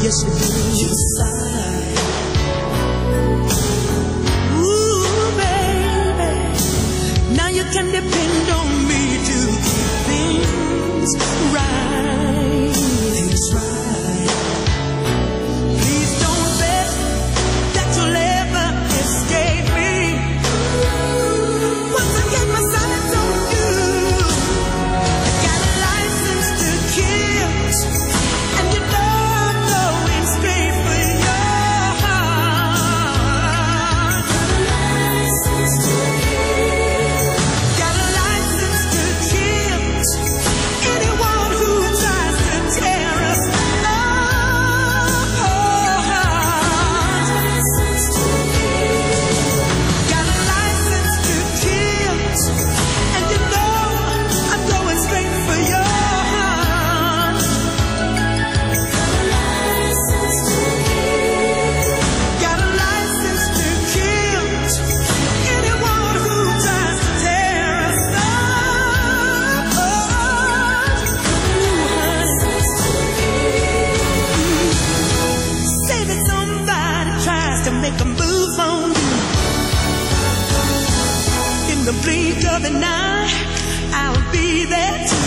Yes, you do. You sigh. Ooh, baby. Now you can depend on me to keep things right. Things right. Please don't bet that you'll ever escape me. Once I get my sights on you, I got a license to kill, and you know I'm going straight for your heart. Got a license to kill anyone who tries to tear us apart. Got a license to kill, and you know I'm going straight for your heart. Got a license to kill anyone who tries to tear us apart. Say that somebody tries to make a move on you. In the blink of an eye, I'll be there too.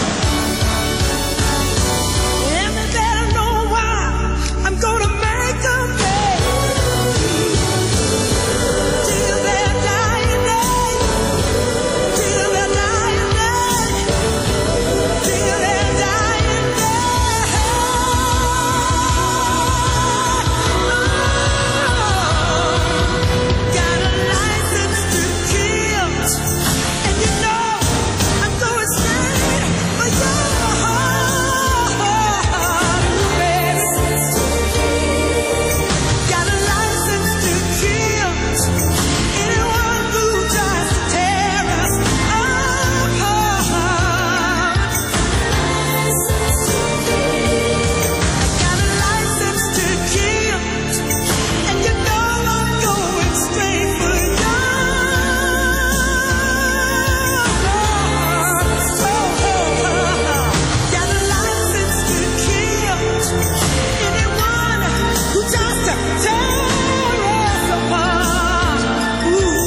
And they better know why I'm gonna make them pay. Till their dying day. Till their dying day. Till their dying day. Got a license to kill, and you know I'm going straight for your heart, baby. Got a license to kill anyone who tries to tear us apart. Got a license to kill, and you know I'm going straight for your heart. Got a license to kill anyone who tries to tear us apart. Ooh,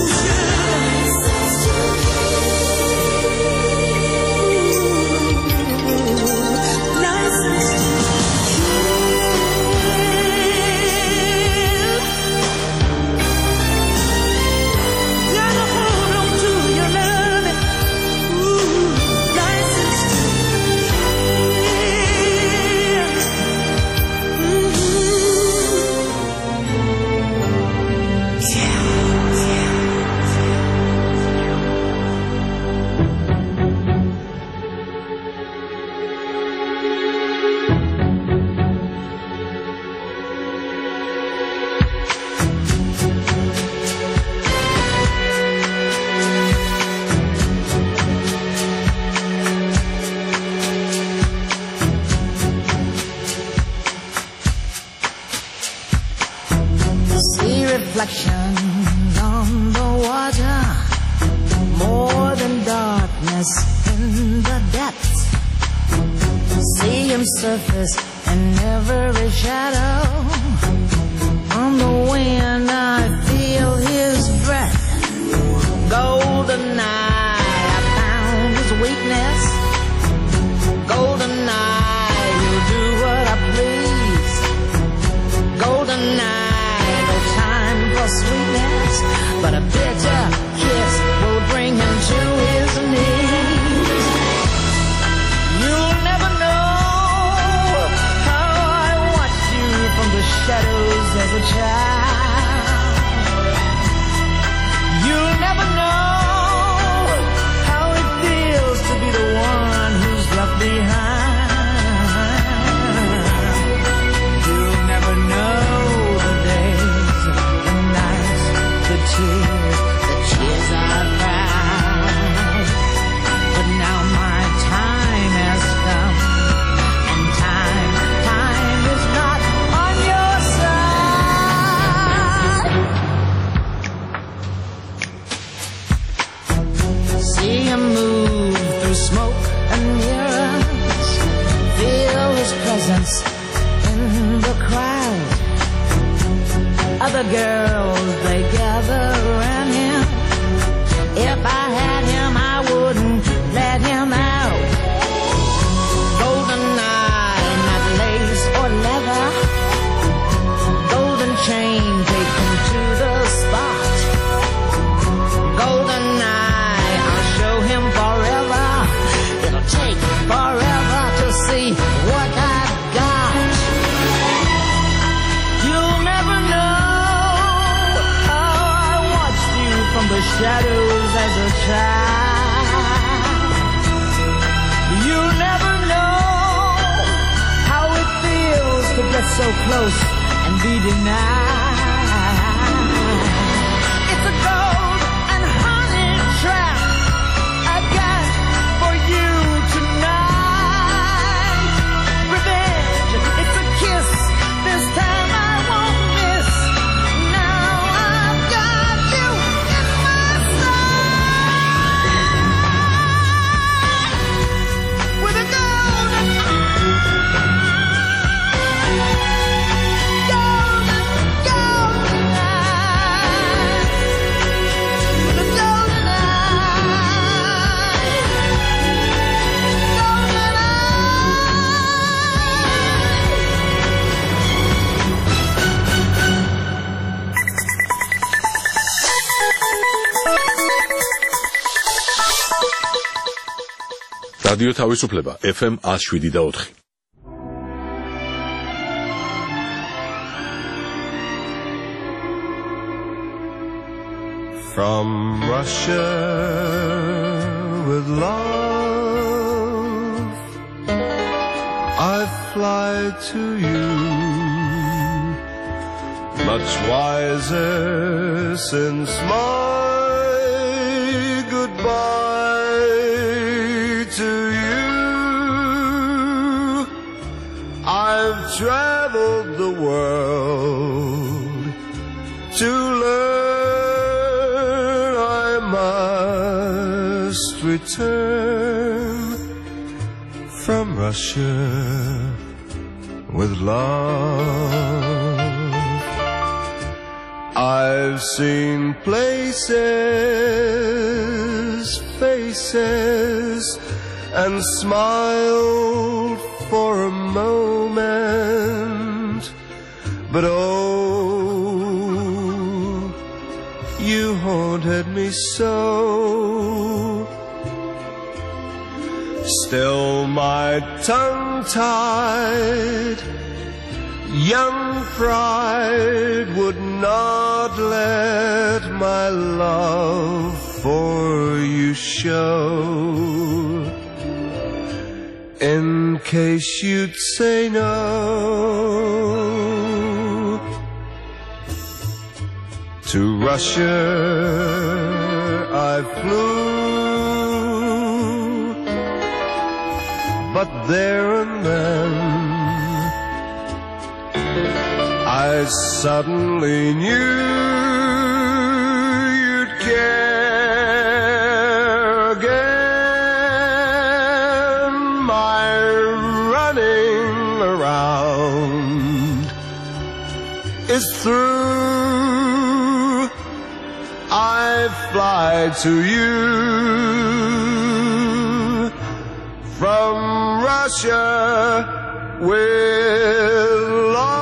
license to kill. Gotta hold on to your loving. Ooh, license to See reflections on the water, more than darkness in the depths. See him surface in every shadow. On the wind I feel his breath. Golden night, I found his weakness. Golden night, he'll do what I please. Golden night, no time for sweetness, but a bitter kiss will bring him to his knees. You'll never know how I watched you from the shadows as a child. You'll never know how it feels to be the one who's left behind. You'll never know the days, the nights, the tears I've cried. But now my time has come, and time is not on your side. the girls, they gather around him. If I had him, I wouldn't let him out. Golden eye, not lace or leather. Golden chain, take him to the spot. Golden eye, I'll show him forever. It'll take forever to see what I've got. You'll never know how I watched you from the shadows as a child. You'll never know how it feels to get so close and be denied. It's a gold and honey trap I got for you tonight. Revenge, it's a kiss. This time I won't miss. Now I've got you in my sight. With a golden რადიო თავისუფლება FM 107.4. From Russia with love, I fly to you, much wiser since my goodbye to you. I've traveled the world to learn I must return from Russia with love. I've seen places, faces, and smiled for a moment, but oh, you haunted me so. Still my tongue-tied young pride would not let my love for you show, in case you'd say no. To Russia I flew, but there and then I suddenly knew you'd care again. My running around is through. I fly to you from Russia with love.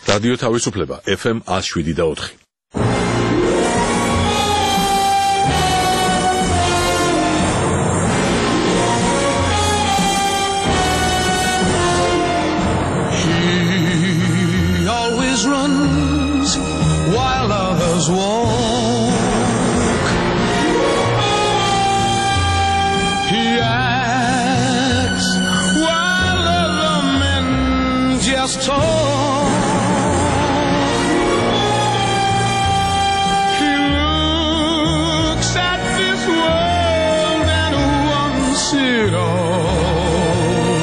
რადიო თავისუფლება FM 107.4. He always runs while others walk. He acts while other men just talk. He looks at this world and wants it all.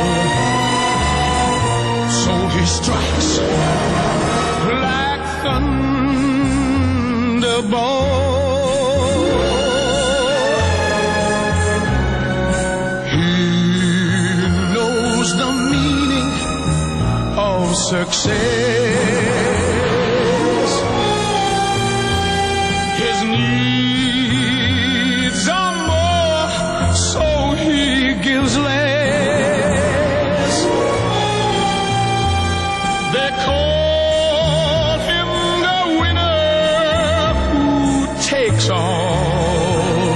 So he strikes like thunderbolt. He knows the meaning of success. His needs are more, so he gives less. They call him the winner who takes all,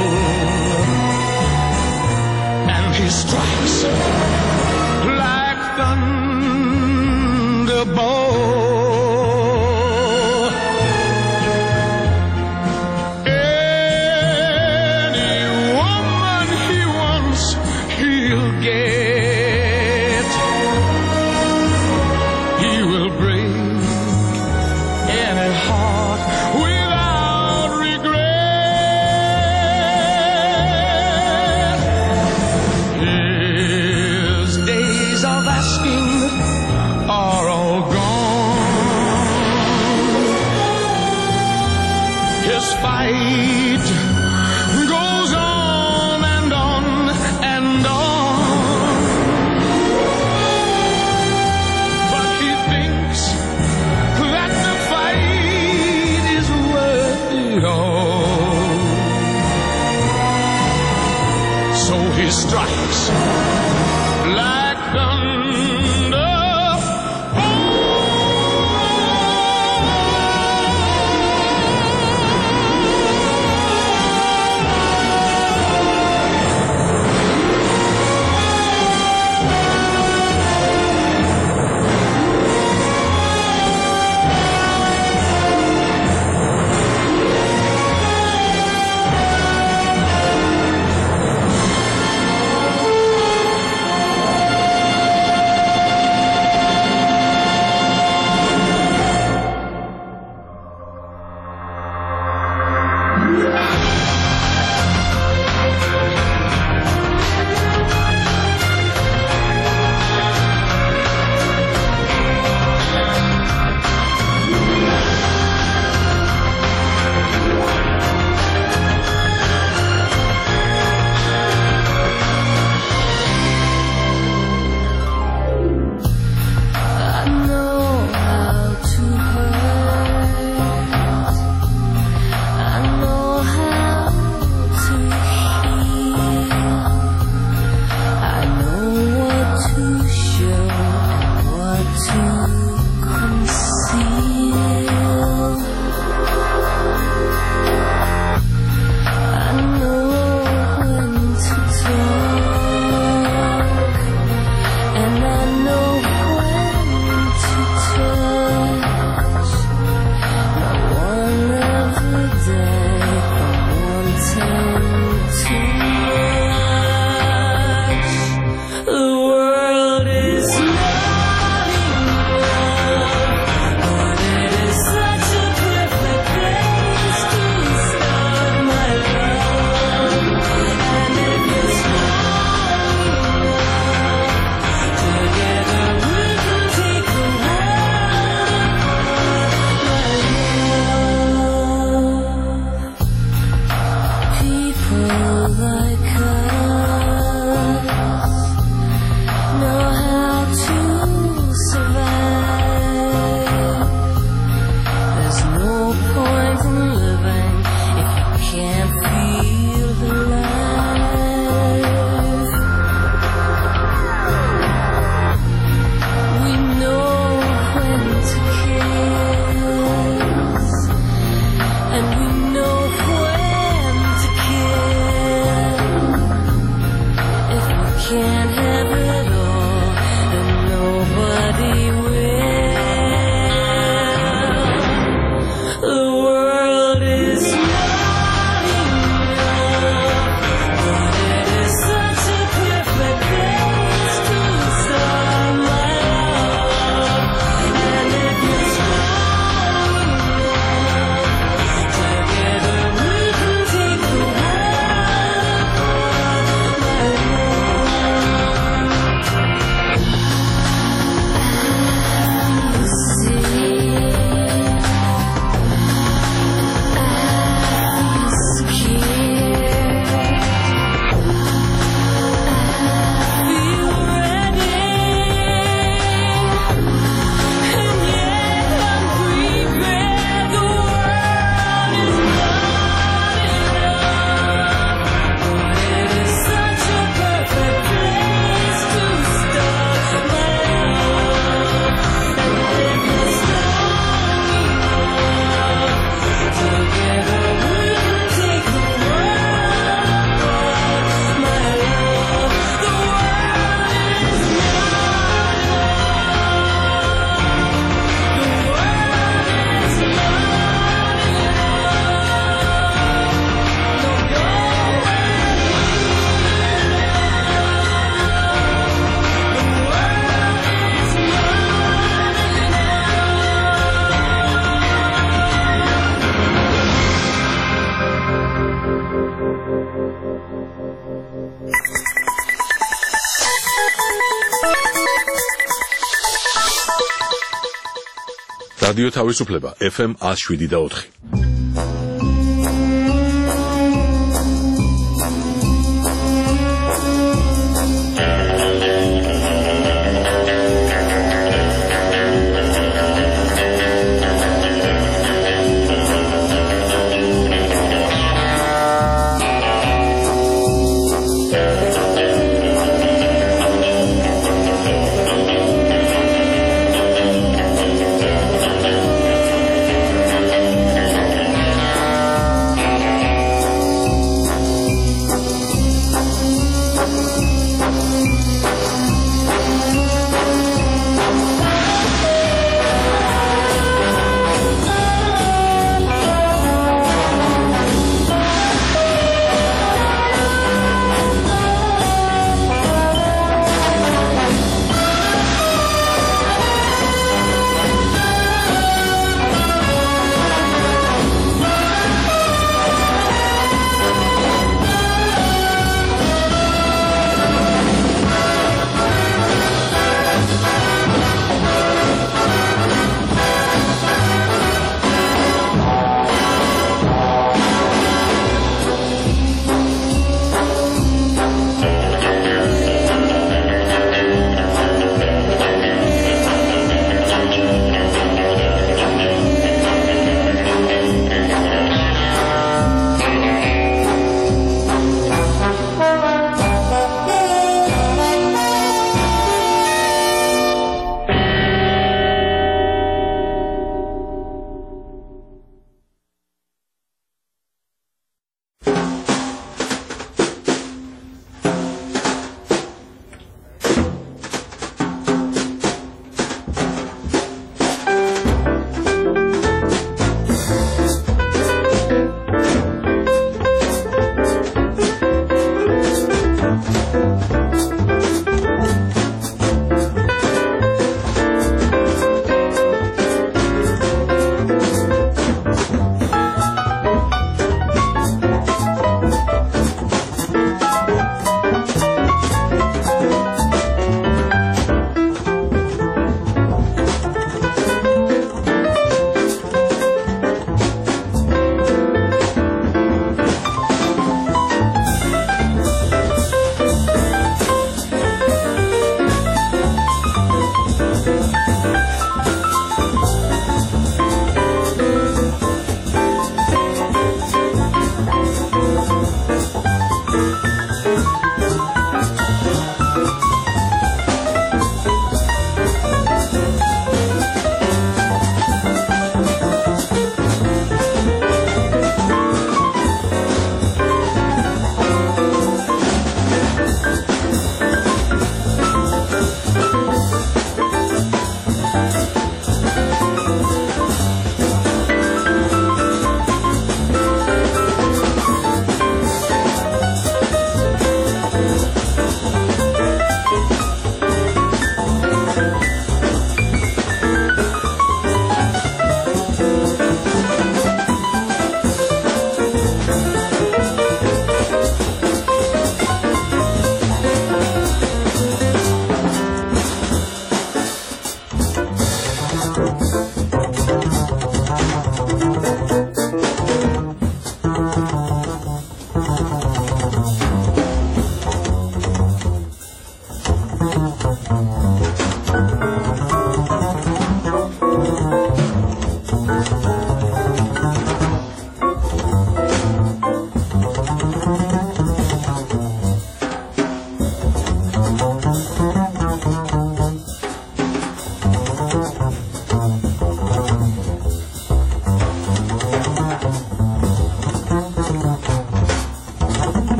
and he strikes like thunderbolt. Any woman he wants, he'll get. He will break any heart without regret. His days of asking are all gone. His fight goes on and on and on. But he thinks that the fight is worth it all. So he strikes like thunder. To რადიო თავისუფლება FM 107.4.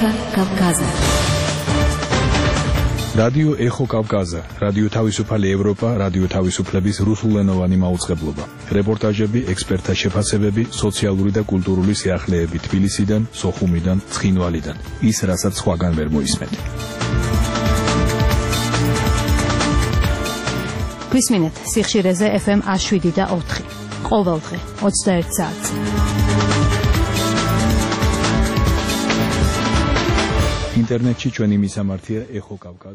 Эхо Кавказа. რადიო ეხო კავკაზა, რადიო თავისუფალი ევროპა, რადიო თავისუფლების რუსულენოვანი მაუწყებლობა. რეპორტაჟები, ექსპერტთა შეფასებები, სოციალური და კულტურული სიახლეები თბილისიდან, სოხუმიდან, ცხინვალიდან. ის, რასაც სხვაგან ვერ მოისმენთ. გვისმინეთ სიხშირეზე FM 107 და 4. ყოველდღე 21 საათზე. ინტერნეტში ჩვენი მისამართია ეხო კავკაზა.